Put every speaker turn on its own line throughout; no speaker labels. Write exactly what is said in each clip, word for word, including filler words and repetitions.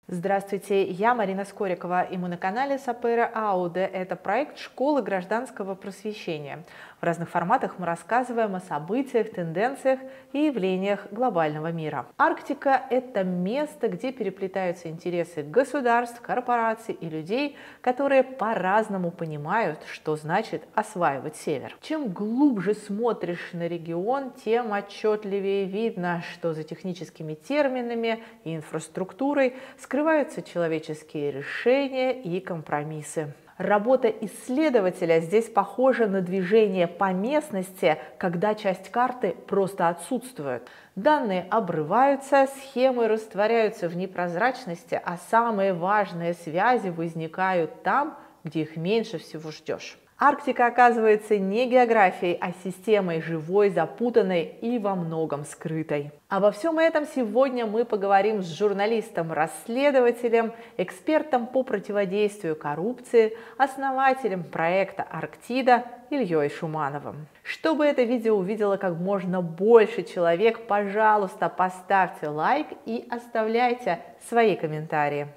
Здравствуйте, я Марина Скорикова, и мы на канале Сапера Ауде. Это проект школы гражданского просвещения. В разных форматах мы рассказываем о событиях, тенденциях и явлениях глобального мира. Арктика – это место, где переплетаются интересы государств, корпораций и людей, которые по-разному понимают, что значит осваивать север. Чем глубже смотришь на регион, тем отчетливее видно, что за техническими терминами и инфраструктурой скрываются человеческие решения и компромиссы. Работа исследователя здесь похожа на движение по местности, когда часть карты просто отсутствует. Данные обрываются, схемы растворяются в непрозрачности, а самые важные связи возникают там, где их меньше всего ждешь. Арктика оказывается не географией, а системой живой, запутанной и во многом скрытой. Обо всем этом сегодня мы поговорим с журналистом, расследователем, экспертом по противодействию коррупции, основателем проекта «Арктида» Ильей Шумановым. Чтобы это видео увидело как можно больше человек, пожалуйста, поставьте лайк и оставляйте свои комментарии.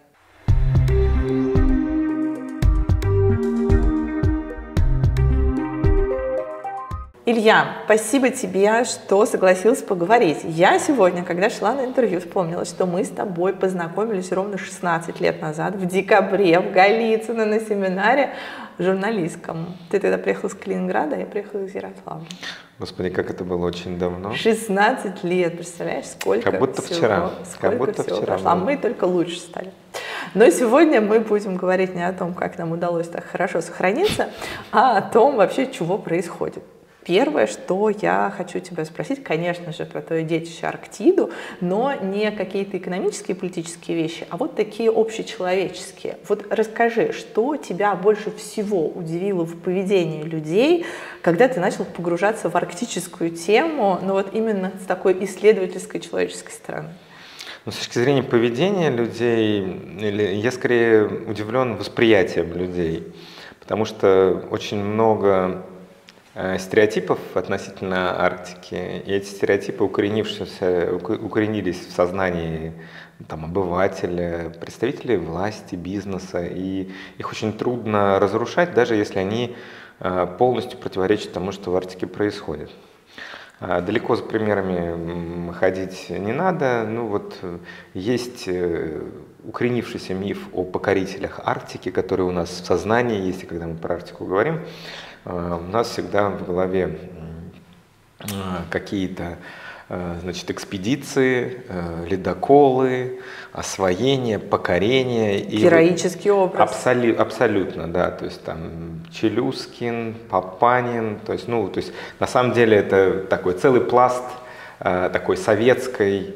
Илья, спасибо тебе, что согласился поговорить. Я сегодня, когда шла на интервью, вспомнила, что мы с тобой познакомились ровно шестнадцать лет назад, в декабре, в Голицыно, на семинаре журналистском. Ты тогда приехал из Калининграда, а я приехала из Ярославля.
Господи, как это было очень давно.
шестнадцать лет, представляешь, сколько
Как будто
всего,
вчера.
Сколько
как будто
всего
вчера.
прошло. А мы только лучше стали. Но сегодня мы будем говорить не о том, как нам удалось так хорошо сохраниться, а о том вообще, чего происходит. Первое, что я хочу тебя спросить, конечно же, про твое детище Арктиду, но не какие-то экономические и политические вещи, а вот такие общечеловеческие. Вот расскажи, что тебя больше всего удивило в поведении людей, когда ты начал погружаться в арктическую тему, но вот именно с такой исследовательской человеческой стороны?
Ну, с точки зрения поведения людей, или я скорее удивлен восприятием людей, потому что очень много стереотипов относительно Арктики, и эти стереотипы, укоренившиеся, укоренились в сознании там, обывателя, представителей власти, бизнеса, и их очень трудно разрушать, даже если они полностью противоречат тому, что в Арктике происходит. Далеко за примерами ходить не надо. Ну вот есть укоренившийся миф о покорителях Арктики, который у нас в сознании есть, и когда мы про Арктику говорим, у нас всегда в голове какие-то, значит, экспедиции, ледоколы, освоение, покорение.
Героический образ.
Абсолют, абсолютно, да. То есть там Челюскин, Папанин. То есть, ну, то есть на самом деле это такой целый пласт такой советской,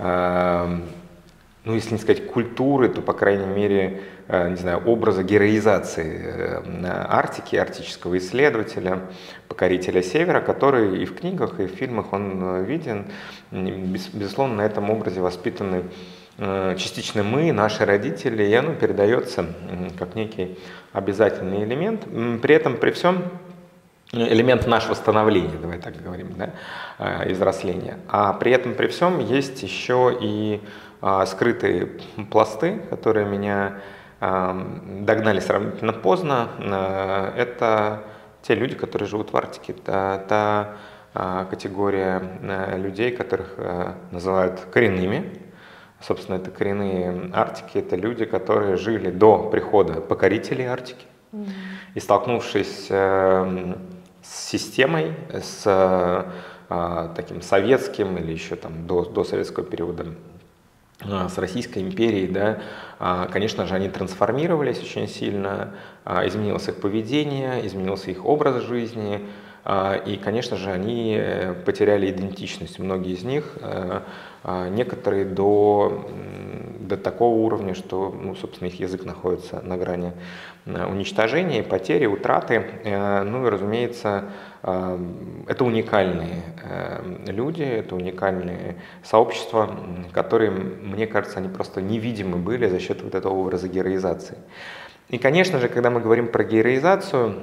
ну, если не сказать культуры, то, по крайней мере, не знаю, образа героизации Арктики, арктического исследователя, покорителя Севера, который и в книгах, и в фильмах он виден. Безусловно, на этом образе воспитаны частично мы, наши родители, и оно передается как некий обязательный элемент. При этом, при всем, элемент нашего становления, давай так говорим, да, и взросления. А при этом, при всем, есть еще и скрытые пласты, которые меня догнали сравнительно поздно. Это те люди, которые живут в Арктике. Это та категория людей, которых называют коренными. Собственно, это коренные Арктики. Это люди, которые жили до прихода покорителей Арктики. Mm-hmm. И столкнувшись с системой, с таким советским или еще там до, до советского периода, с Российской империей, да, конечно же, они трансформировались очень сильно, изменилось их поведение, изменился их образ жизни, и, конечно же, они потеряли идентичность. Многие из них, некоторые до, до такого уровня, что, ну, собственно, их язык находится на грани уничтожения, потери, утраты. Ну и, разумеется, это уникальные люди, это уникальные сообщества, которые, мне кажется, они просто невидимы были за счет вот этого образа героизации. И, конечно же, когда мы говорим про героизацию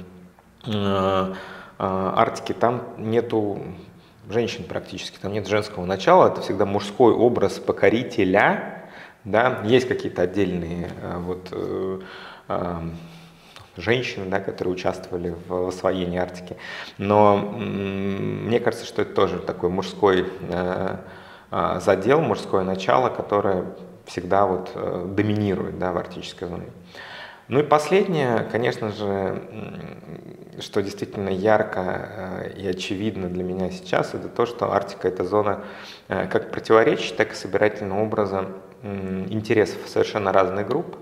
Арктики, там нету женщин практически, там нет женского начала, это всегда мужской образ покорителя, да, есть какие-то отдельные вот, э, э, женщины, да, которые участвовали в освоении Арктики, но мне кажется, что это тоже такой мужской э, э, задел, мужское начало, которое всегда вот, э, доминирует, да, в арктической зоне. Ну и последнее, конечно же, что действительно ярко и очевидно для меня сейчас, это то, что Арктика — это зона как противоречий, так и собирательного образа интересов совершенно разных групп,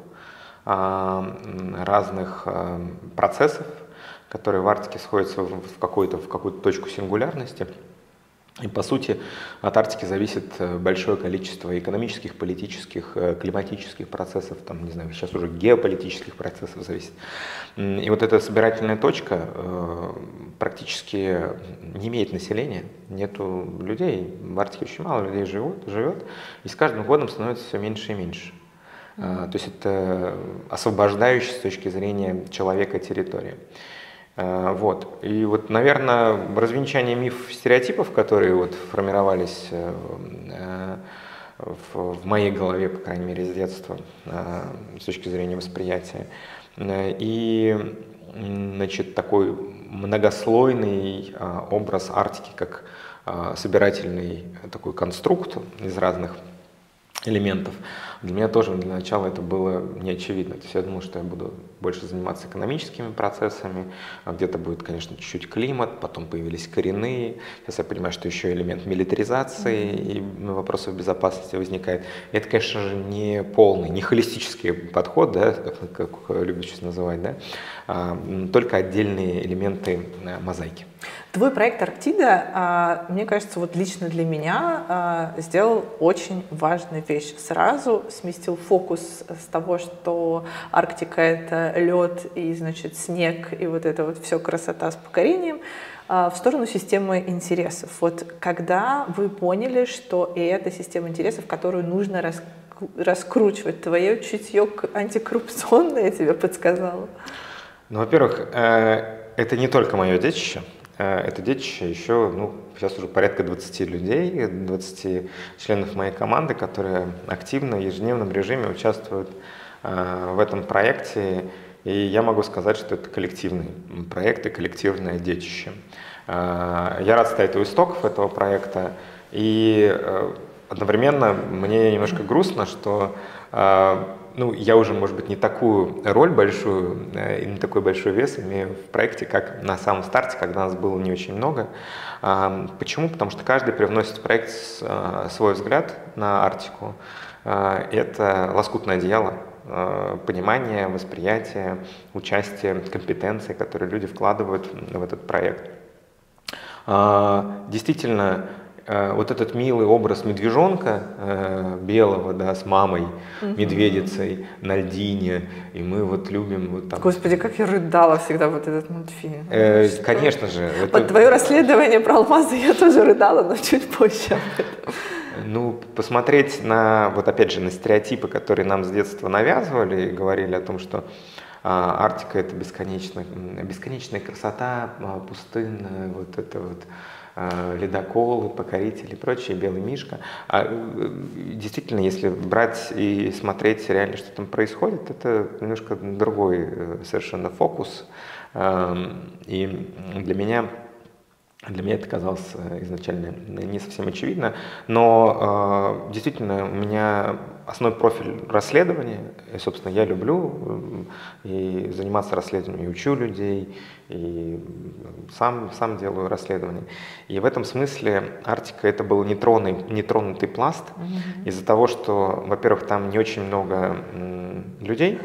разных процессов, которые в Арктике сходятся в какую-то в какую-то точку сингулярности. И, по сути, от Арктики зависит большое количество экономических, политических, климатических процессов, там, не знаю, сейчас уже геополитических процессов зависит. И вот эта собирательная точка э, практически не имеет населения, нету людей. В Арктике очень мало людей живут, живет, и с каждым годом становится все меньше и меньше. Mm-hmm. То есть это освобождающая с точки зрения человека территория. Вот. И вот, наверное, развенчание мифов, стереотипов, которые вот формировались в, в моей голове, по крайней мере, с детства, с точки зрения восприятия, и, значит, такой многослойный образ Арктики как собирательный такой конструкт из разных элементов. Для меня тоже для начала это было не очевидно. То есть я думал, что я буду больше заниматься экономическими процессами, а где-то будет, конечно, чуть-чуть климат, потом появились коренные. Сейчас я понимаю, что еще элемент милитаризации и вопросов безопасности возникает. И это, конечно же, не полный, не холистический подход, да, как, как любят сейчас называть, да, а только отдельные элементы мозаики.
Твой проект «Арктида», мне кажется, вот лично для меня сделал очень важную вещь. Сразу сместил фокус с того, что Арктика — это лед и, значит, снег, и вот это вот все красота с покорением, в сторону системы интересов. Вот когда вы поняли, что и это система интересов, которую нужно раскрыть, раскручивать, твое чутье антикоррупционное тебе подсказало?
Ну, во-первых, это не только мое детище. Это детище еще, ну, сейчас уже порядка двадцати людей, двадцати членов моей команды, которые активно в ежедневном режиме участвуют в этом проекте. И я могу сказать, что это коллективный проект и коллективное детище. Я рад стоять у истоков этого проекта. И одновременно мне немножко грустно, что ну, я уже, может быть, не такую роль большую и не такой большой вес имею в проекте, как на самом старте, когда нас было не очень много. Почему? Потому что каждый привносит в проект свой взгляд на Арктику. Это лоскутное одеяло, понимание, восприятие, участие, компетенции, которые люди вкладывают в этот проект. Действительно, вот этот милый образ медвежонка э, белого, да, с мамой, mm-hmm. медведицей на льдине, и мы вот любим вот там.
Господи, как я рыдала всегда вот этот мультфильм.
Э, конечно же.
Это... Под твое расследование про алмазы я тоже рыдала, но чуть позже об этом.
Ну, посмотреть на, вот опять же, на стереотипы, которые нам с детства навязывали и говорили о том, что а, Арктика — это бесконечная, бесконечная красота, пустынная, вот это вот ледоколы, покорители и прочее, белый мишка. А действительно, если брать и смотреть реально, что там происходит, это немножко другой совершенно фокус. И для меня, для меня это казалось изначально не совсем очевидно, но действительно у меня основной профиль расследования, и, собственно, я люблю и заниматься расследованием, и учу людей, и сам, сам делаю расследования. И в этом смысле Арктика — это был нетронутый, нетронутый пласт, mm-hmm. из-за того, что, во-первых, там не очень много м, людей,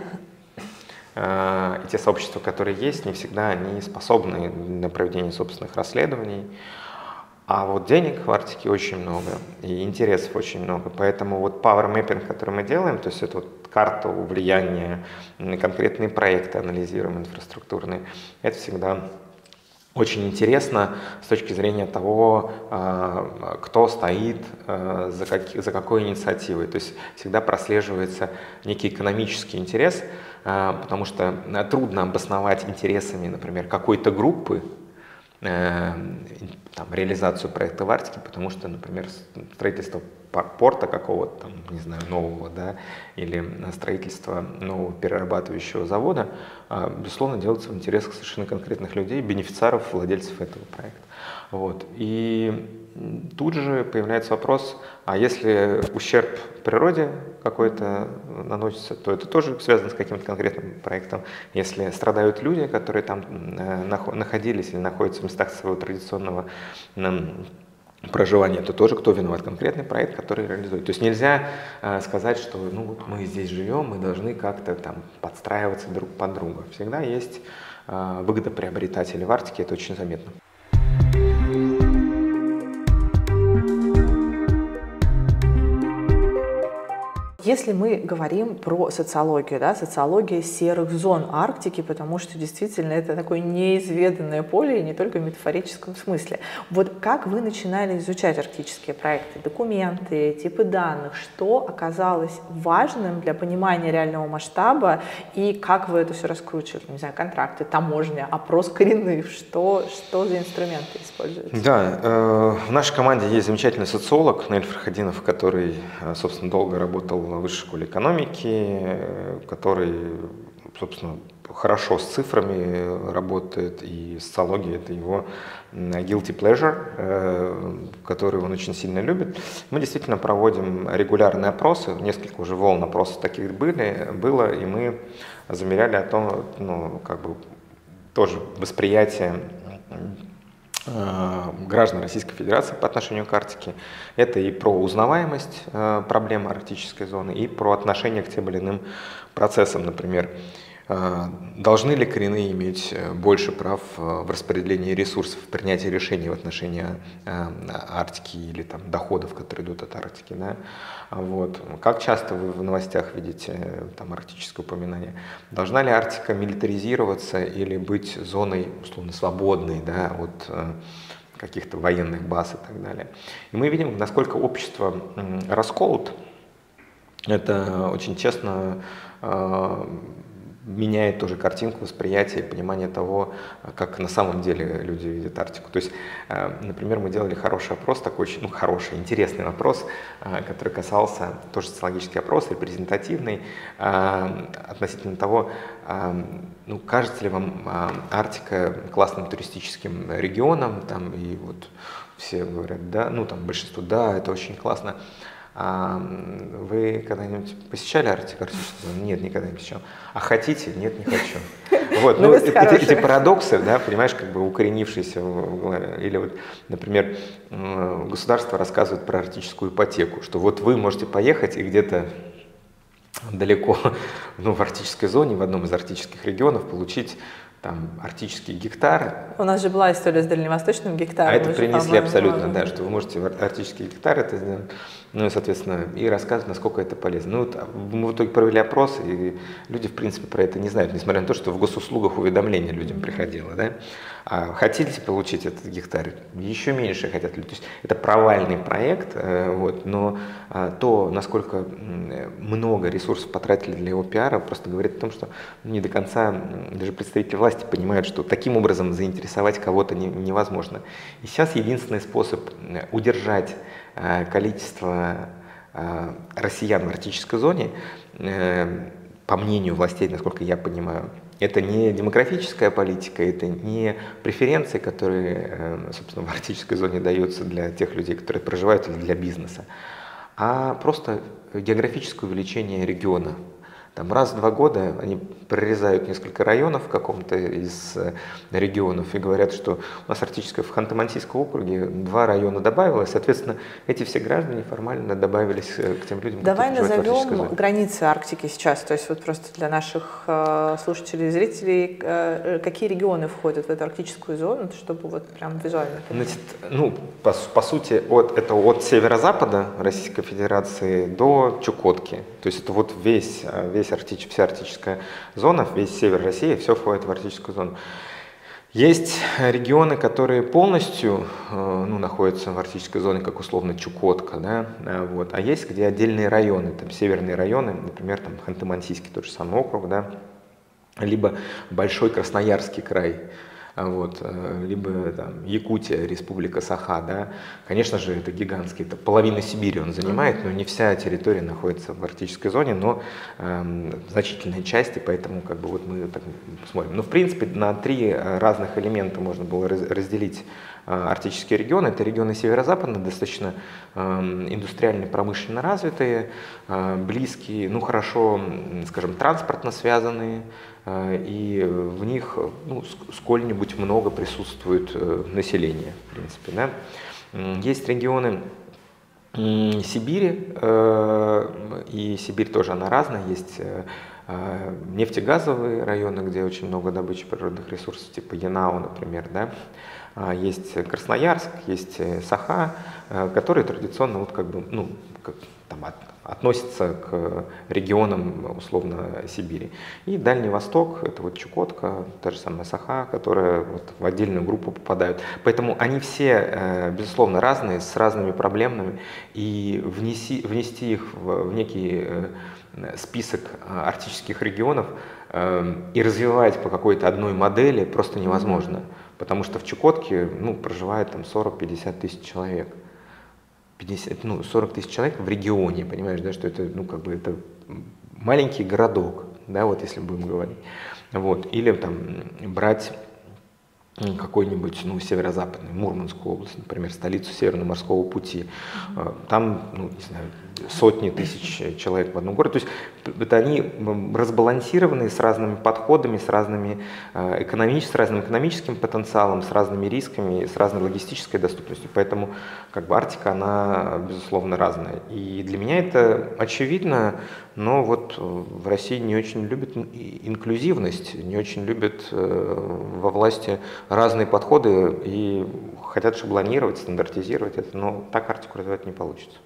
э, и те сообщества, которые есть, не всегда они способны на проведение собственных расследований. А вот денег в Арктике очень много, и интересов очень много. Поэтому вот power mapping, который мы делаем, то есть это вот карту влияния на конкретные проекты, анализируем инфраструктурные, это всегда очень интересно с точки зрения того, кто стоит за, как, за какой инициативой. То есть всегда прослеживается некий экономический интерес, потому что трудно обосновать интересами, например, какой-то группы, там, реализацию проекта в Арктике, потому что, например, строительство порта какого-то, там, не знаю, нового, да, или строительство нового перерабатывающего завода, безусловно, делается в интересах совершенно конкретных людей, бенефициаров, владельцев этого проекта. Вот. И тут же появляется вопрос, а если ущерб природе какой-то наносится, то это тоже связано с каким-то конкретным проектом. Если страдают люди, которые там находились или находятся в местах своего традиционного проживания, то тоже кто виноват? Конкретный проект, который реализует. То есть нельзя э, сказать, что ну, вот мы здесь живем, мы должны как-то там подстраиваться друг под друга. Всегда есть э, выгодоприобретатели в Арктике, это очень заметно.
Если мы говорим про социологию, да, социология серых зон Арктики, потому что действительно это такое неизведанное поле, и не только в метафорическом смысле. Вот как вы начинали изучать арктические проекты, документы, типы данных, что оказалось важным для понимания реального масштаба, и как вы это все раскручивали? Не знаю, контракты, таможня, опрос коренных, что, что за инструменты используются?
Да, э, в нашей команде есть замечательный социолог Наиль Фархадинов, который, собственно, долго работал в Высшей школе экономики, который, собственно, хорошо с цифрами работает, и социология — это его guilty pleasure, который он очень сильно любит. Мы действительно проводим регулярные опросы, несколько уже волн опросов таких были, было, и мы замеряли о том, ну, как бы тоже восприятие граждан Российской Федерации по отношению к Арктике. Это и про узнаваемость э, проблем арктической зоны, и про отношение к тем или иным процессам. Например, э, должны ли коренные иметь больше прав в распределении ресурсов, в принятии решений в отношении э, Арктики или там, доходов, которые идут от Арктики. Да? Вот. Как часто вы в новостях видите там, арктическое упоминание? Должна ли Арктика милитаризироваться или быть зоной условно свободной, да, от э, каких-то военных баз и так далее? И мы видим, насколько общество э, расколото. Это очень честно э, меняет тоже картинку восприятия и понимание того, как на самом деле люди видят Арктику. То есть, например, мы делали хороший опрос, такой очень ну, хороший, интересный вопрос, который касался, тоже социологический опрос, репрезентативный, относительно того, ну, кажется ли вам Арктика классным туристическим регионом, там, и вот все говорят, да, ну, там большинство, да, это очень классно. А вы когда-нибудь посещали Арктику? Нет, никогда не посещал. А хотите? Нет, не хочу. Вот, ну, эти, эти парадоксы, да, понимаешь, как бы укоренившиеся в голове. Или вот, например, государство рассказывает про арктическую ипотеку, что вот вы можете поехать и где-то далеко, ну, в арктической зоне, в одном из арктических регионов получить там арктические гектары.
У нас же была история с дальневосточным гектаром.
А это принесли абсолютно, да, что вы можете арктические гектары это сделать, ну и, соответственно, и рассказывать, насколько это полезно. Ну, вот мы в итоге провели опрос, и люди, в принципе, про это не знают, несмотря на то, что в госуслугах уведомление людям приходило, да. А хотите получить этот гектар? Еще меньше хотят люди. То есть это провальный проект, вот, но то, насколько много ресурсов потратили для его пиара, просто говорит о том, что не до конца даже представители власти понимают, что таким образом заинтересовать кого-то не, невозможно. И сейчас единственный способ удержать э, количество э, россиян в арктической зоне, э, по мнению властей, насколько я понимаю, это не демографическая политика, это не преференции, которые, э, собственно, в арктической зоне даются для тех людей, которые проживают, или для бизнеса, а просто географическое увеличение региона. Там раз в два года они прорезают несколько районов в каком-то из регионов и говорят, что у нас арктическое в Ханты-Мансийском округе два района добавилось, соответственно, эти все граждане формально добавились к тем людям,
Давай
которые проживают в арктической зоне.
Назовем границы Арктики сейчас, то есть вот просто для наших э, слушателей и зрителей, э, какие регионы входят в эту арктическую зону, чтобы вот прям визуально понимать.
Значит, ну, по, по сути, от, это от северо-запада Российской Федерации до Чукотки, то есть это вот весь, весь Арктич, вся арктическая зона, весь север России, все входит в арктическую зону. Есть регионы, которые полностью ну, находятся в арктической зоне, как условно Чукотка, да, вот. А есть где отдельные районы, там северные районы, например, там Ханты-Мансийский тот же самый округ, да, либо Большой Красноярский край. вот, либо там, Якутия, Республика Саха, да, конечно же, это гигантский, это половина Сибири он занимает, но не вся территория находится в арктической зоне, но э, значительная часть, и поэтому как бы вот мы так смотрим. Но в принципе на три разных элемента можно было разделить арктические регионы. Это регионы северо-западные, достаточно э, индустриально, промышленно развитые, э, близкие, ну хорошо, скажем, транспортно связанные, э, и в них ну, сколь-нибудь много присутствует э, население, в принципе. Да? Есть регионы э, Сибири, э, и Сибирь тоже она разная, есть э, нефтегазовые районы, где очень много добычи природных ресурсов, типа Янау, например, да. Есть Красноярск, есть Саха, которые традиционно вот как бы, ну, как, там, от, относятся к регионам условно Сибири. И Дальний Восток, это вот Чукотка, та же самая Саха, которая вот в отдельную группу попадают. Поэтому они все, безусловно, разные, с разными проблемами, и внеси, внести их в, в некий список арктических регионов и развивать по какой-то одной модели просто невозможно. Потому что в Чукотке ну, проживает там сорок-пятьдесят тысяч человек. пятьдесят, ну, сорок тысяч человек в регионе, понимаешь, да, что это, ну, как бы это маленький городок, да, вот если будем говорить. Вот. Или там брать какой-нибудь, ну, северо-западный, Мурманскую область, например, столицу Северного морского пути. Там, ну, не знаю, сотни тысяч человек в одном городе. То есть это они разбалансированные с разными подходами, с, разными, экономическим, с разным экономическим потенциалом, с разными рисками, с разной логистической доступностью. Поэтому как бы Арктика, она, безусловно, разная. И для меня это очевидно, но вот в России не очень любят инклюзивность, не очень любят во власти разные подходы и хотят шаблонировать, стандартизировать это, но так Арктику развивать не получится.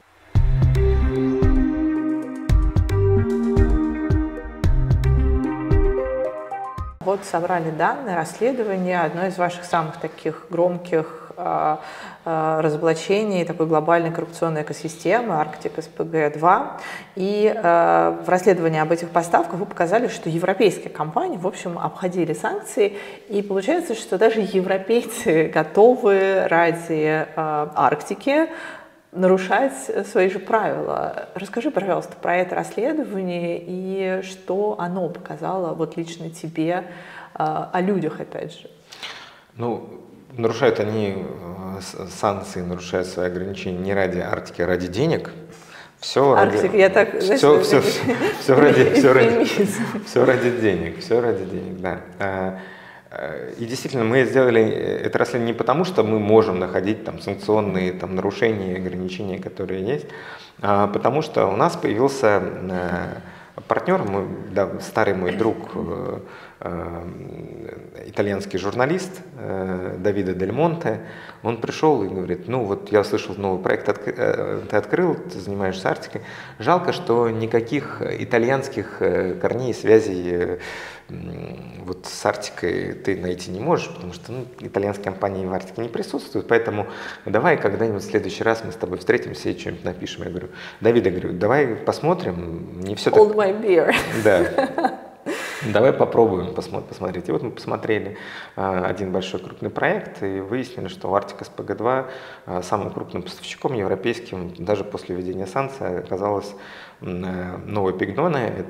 Вот собрали данные, расследования, одно из ваших самых таких громких э, э, разоблачений такой глобальной коррупционной экосистемы Арктик эс пэ гэ два. И э, в расследовании об этих поставках вы показали, что европейские компании, в общем, обходили санкции. И получается, что даже европейцы готовы ради э, Арктики нарушать свои же правила. Расскажи, пожалуйста, про это расследование и что оно показало вот лично тебе о людях, опять же.
Ну, нарушают они санкции, нарушают свои ограничения не ради Арктики, а ради денег. Все
Арктик,
ради,
я так,
все,
знаешь,
все, все, все, ради, все, ради, все ради денег, все ради денег, да. И действительно, мы сделали это расследование не потому, что мы можем находить там санкционные там, нарушения, ограничения, которые есть, а потому что у нас появился партнер, мой, да, старый мой друг, итальянский журналист Давида Дель Монте. Он пришел и говорит: ну вот я слышал, новый проект ты открыл, ты занимаешься Арктикой. Жалко, что никаких итальянских корней, связей вот с Арктикой ты найти не можешь, потому что ну, итальянские компании в Арктике не присутствуют, поэтому давай когда-нибудь в следующий раз мы с тобой встретимся и что-нибудь напишем. Я говорю: Давид, я говорю, давай посмотрим, не все
Hold
так...
my beer.
Да. Давай попробуем посмотреть. И вот мы посмотрели один большой крупный проект и выяснили, что Арктик эс пэ гэ два самым крупным поставщиком европейским даже после введения санкций оказалась Новой Пигдоне.